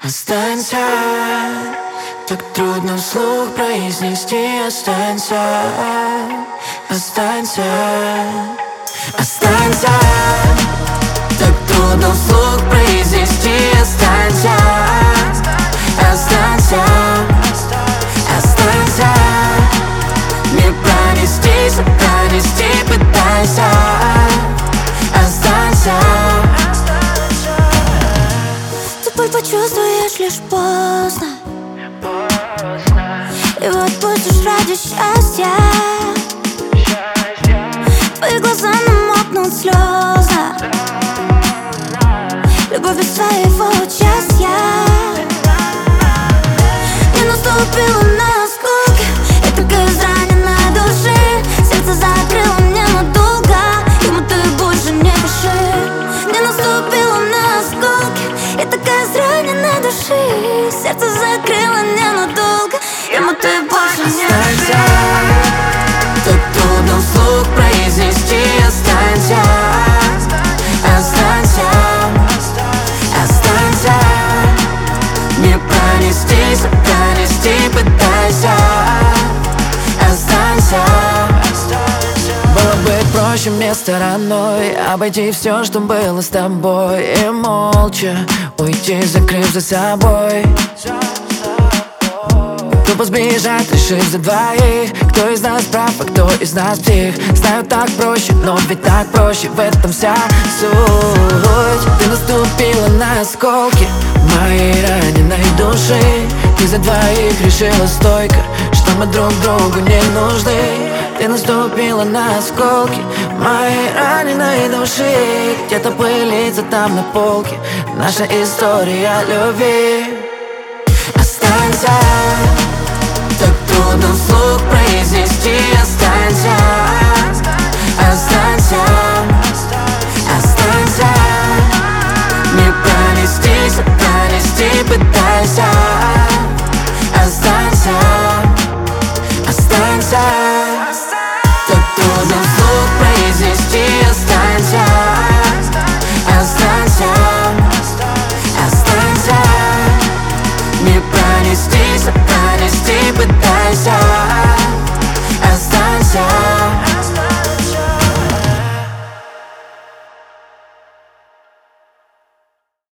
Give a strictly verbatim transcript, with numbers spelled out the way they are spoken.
Останься, так трудно вслух произнести. Останься, останься, останься, так трудно вслух произнести. Останься, останься, останься, не пронестись, а пронести пытайся. Останься. Боль почувствуешь лишь поздно, его отпустишь ради счастья. Твои глаза намокнут слезно, любовь без своего участия. Не наступила на осколки, я только израненной души. Сердце закрыло мне надолго, ему ты больше не пиши. Не наступила на осколки, я такая израненной души. Сердце закрыло ненадолго, ему ты больше не Останься, так трудно вслух произнести. Останься, останься, останься, не пронестись, а пронести пытайся. Останься. Было бы проще мне стороной обойти все, что было с тобой, и молча уйти, закрыв за собой. Тупо сбежать, решив за двоих, кто из нас прав, а кто из нас псих. Знаю, так проще, но ведь так проще, в этом вся суть. Ты наступила на осколки моей раненой души. Ты за двоих решила стойко, что мы друг другу не нужны. Ты наступила на осколки моей раненой души. Где-то пылится там на полке наша история любви. Останься, так трудно вслух произнести. Останься,